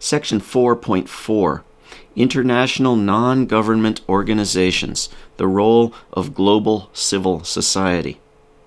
Section 4.4, International Non-Government Organizations, the Role of Global Civil Society.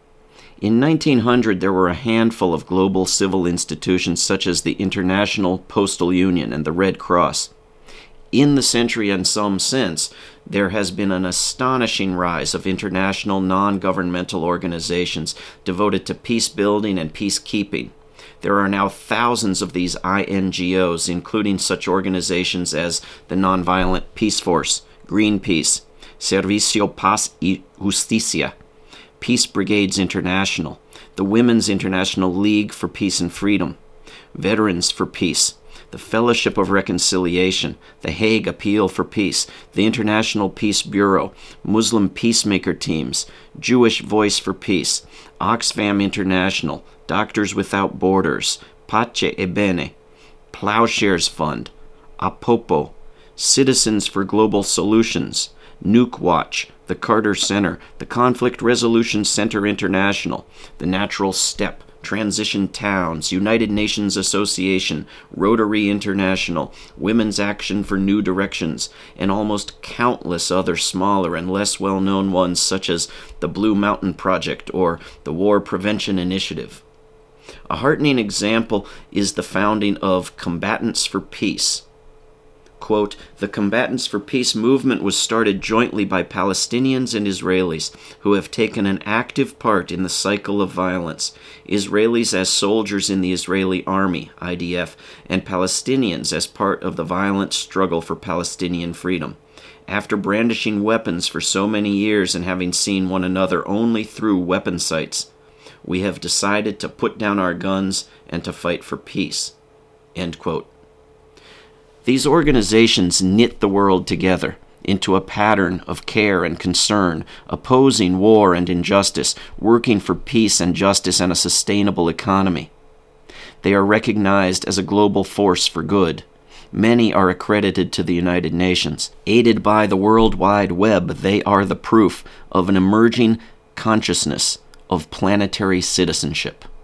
In 1900, there were a handful of global civil institutions such as the International Postal Union and the Red Cross. In the century and some since, there has been an astonishing rise of international non-governmental organizations devoted to peace building and peacekeeping. There are now thousands of these INGOs, including such organizations as the Nonviolent Peace Force, Greenpeace, Servicio Paz y Justicia, Peace Brigades International, the Women's International League for Peace and Freedom, Veterans for Peace, the Fellowship of Reconciliation, the Hague Appeal for Peace, the International Peace Bureau, Muslim peacemaker teams, Jewish Voice for Peace, Oxfam International, Doctors Without Borders, Pace e Bene, Plowshares Fund, Apopo, Citizens for Global Solutions, Nuke Watch, the Carter Center, the Conflict Resolution Center International, the Natural Step, Transition Towns, United Nations Association, Rotary International, Women's Action for New Directions, and almost countless other smaller and less well-known ones such as the Blue Mountain Project or the War Prevention Initiative. A heartening example is the founding of Combatants for Peace. Quote, the Combatants for Peace movement was started jointly by Palestinians and Israelis who have taken an active part in the cycle of violence, Israelis as soldiers in the Israeli Army, IDF, and Palestinians as part of the violent struggle for Palestinian freedom. After brandishing weapons for so many years and having seen one another only through weapon sights, we have decided to put down our guns and to fight for peace. End quote. These organizations knit the world together into a pattern of care and concern, opposing war and injustice, working for peace and justice and a sustainable economy. They are recognized as a global force for good. Many are accredited to the United Nations. Aided by the World Wide Web, they are the proof of an emerging consciousness of planetary citizenship.